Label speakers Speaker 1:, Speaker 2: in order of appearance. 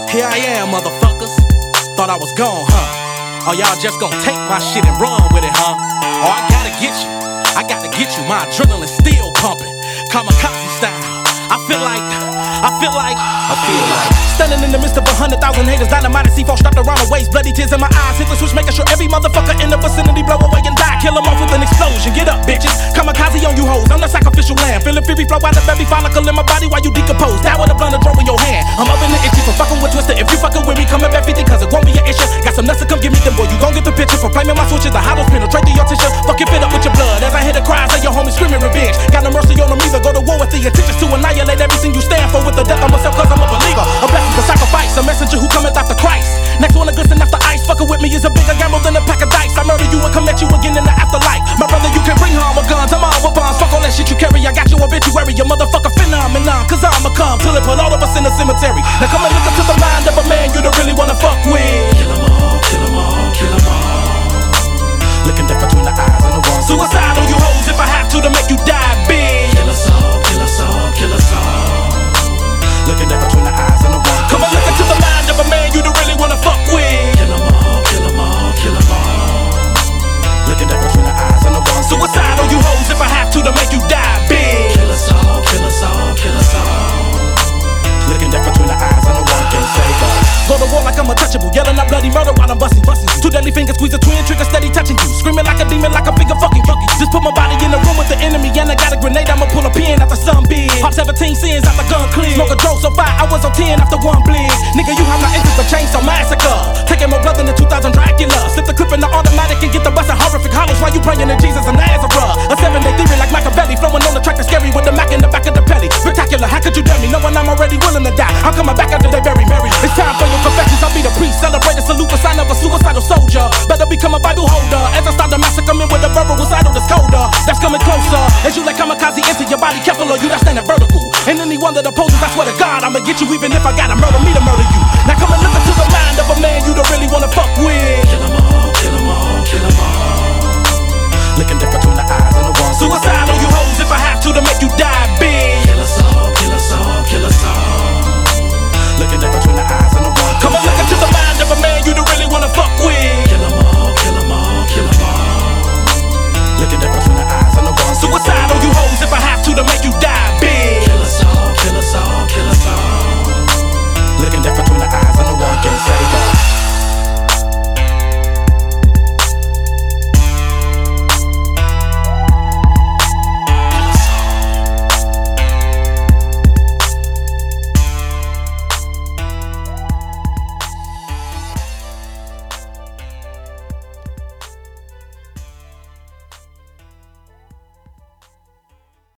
Speaker 1: Here I am, motherfuckers. Thought I was gone, huh? Oh, y'all just gon' take my shit and run with it, huh? Oh, I gotta get you. I gotta get you. My adrenaline still pumping. Kamikaze style. I feel like standing in the midst of 100,000 haters, dynamite and C4 strapped around the waist, bloody tears in my eyes, hit the switch, making sure every motherfucker in the vicinity blow away and die. Kill 'em off with an explosion. Get up, bitches. Kamikaze on you hoes. I'm the sacrificial lamb. Feeling fury flow out of every follicle in my body while you decompose. Die with a blunt and throw in your hand. I'm up in the itchy for fucking with Twister. If you fucking with me, come at 50 cause it won't be an issue. Got some nuts to come give me them, boy. You gon' get the picture for claiming my switches. The hollows penetrate through your tissue. Fucking fit up with your blood as I hear the cries of your homies screaming revenge. Got no mercy on them either. Go to war with the intentions to annihilate everything you stand for with the death of myself cause I'm a believer. A blessing to sacrifice. A messenger who cometh after Christ. Next one to glisten after ice. Fucking with me is a bigger gamble than a pack of dice. I murder you and come at you again in the afterlife. My brother, you can bring harm with guns. I'm all with bombs. Fuck all that shit you carry. I got you obituary. Your motherfucker phenomenon. Cause I'ma come till it put all of us in the cemetery. Now come and look into the mind of a man you don't really wanna fuck with. Kill 'em all, kill 'em all, kill 'em all. Looking death between the eyes and the walls. Suicide on you hoes if I have to make you die big. Kill us all, kill us all, kill us all. Looking death between the eyes and the walls. Come and look into the mind of a man you don't really wanna fuck with. Kill 'em all, kill 'em all, kill 'em all. Looking death between the eyes and the walls. Suicide on you hoes if I have to make you die big. Kill us all, kill us all, kill us all. Looking death between the eyes and the walls. Can't save us. Go to war like I'm untouchable, yelling out bloody murder while I'm busting. Two deadly fingers squeeze a twin trigger, steady touching you. Screaming like a demon, like a figure fucking fucky. Just put my body in the room with the enemy, and I got a grenade. I'ma pull a pin after some big. Pop 17 sins after gun clear. Smoke a drove so fire, I was on 10 after one bleed. Nigga, you have no interest but chainsaw massacre. Taking more blood than the 2000 Dracula. Slip the clip in the automatic and get the bustin' horrific hollows while you praying to Jesus of Nazareth. A 7-day theory like Machiavelli, flowing on the track that's scary with the Mac in the back of the pelly. Spectacular, how could you dare me? Knowing I'm already willing to die. I'm coming back after they bury Mary. It's time for your confessions. I'll be the priest, celebrate and salute the sign of a suicidal soldier. Better become a Bible holder as I start to massacre men with a verbal recital that's colder. That's coming closer as you let kamikaze into your body. Careful or you that's standing vertical. And anyone that opposes, I swear to God, I'ma get you even if I gotta murder me to murder you. Now come and look into the mind of a man you don't really wanna fuck with. Kill 'em all, kill 'em all, kill 'em all. Looking death between the eyes and the walls. Suicide on you hoes if I have to make you die big. Kill us all, kill us all, kill us all. Looking death between the eyes and the walls. Come and look into the mind of a man you don't really wanna fuck with. Kill 'em all, kill 'em all, kill 'em all. Looking death between the eyes and the walls. Suicide on you hoes if I have to make you die big.